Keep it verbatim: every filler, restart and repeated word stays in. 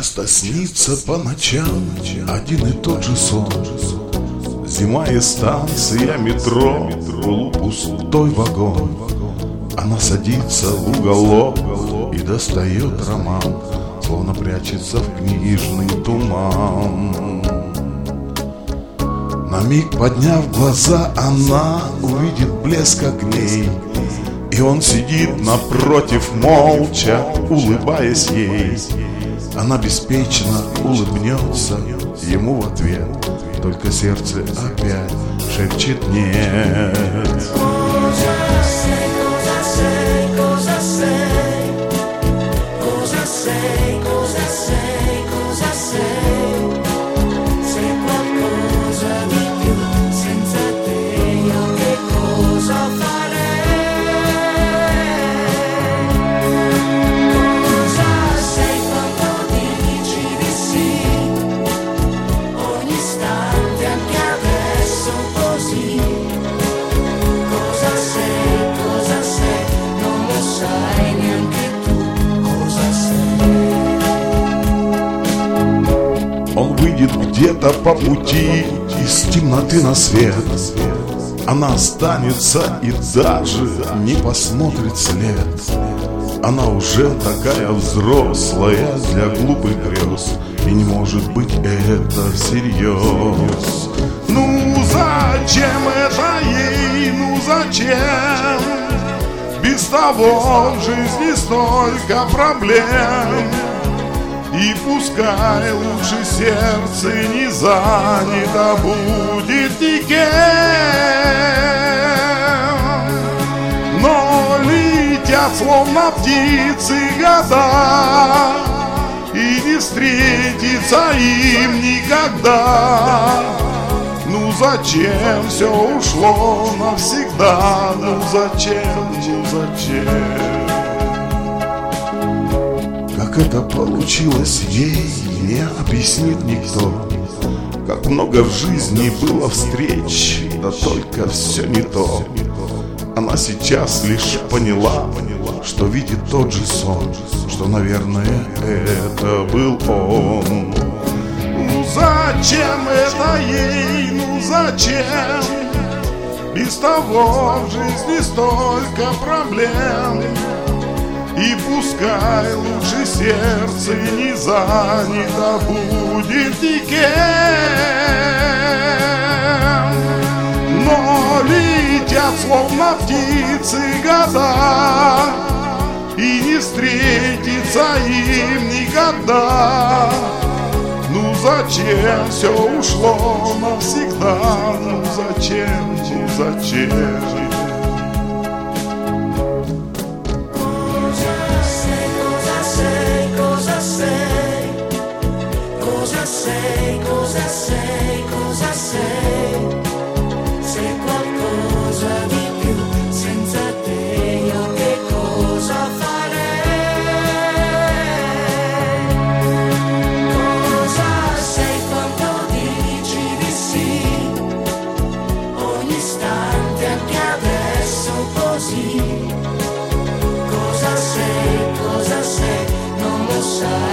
Часто снится по ночам один и тот же сон. Зима и станция метро, полупустой вагон. Она садится в уголок и достает роман, словно прячется в книжный туман. На миг подняв глаза, она увидит блеск огней, и он сидит напротив молча, улыбаясь ей. Она беспечно улыбнется ему в ответ, только сердце опять шепчет нет. Он выйдет где-то по пути из темноты на свет. Она останется и даже не посмотрит след. Она уже такая взрослая для глупых грез, и не может быть это всерьез. Ну зачем это ей, ну зачем? Без того в жизни столько проблем. И пускай лучше сердце не занято будет никем, но летят словно птицы года, и не встретится им никогда. Ну зачем все ушло навсегда? Ну зачем, ну зачем? Как это получилось ей, не объяснит никто. Как много в жизни было встреч, да только все не то. Она сейчас лишь поняла, что видит тот же сон, что, наверное, это был он. Ну зачем это ей, ну зачем? Без того в жизни столько проблем. И пускай лучше сердце не занято будет никем, но летят словно птицы года, и не встретится им никогда. Ну зачем все ушло навсегда? Ну зачем, ну зачем? Sei, cosa sei, cosa sei? Sei qualcosa di più, senza te io che cosa farei? Cosa sei quando dici di sì? Ogni istante anche adesso così. Cosa sei, cosa sei, non lo sai.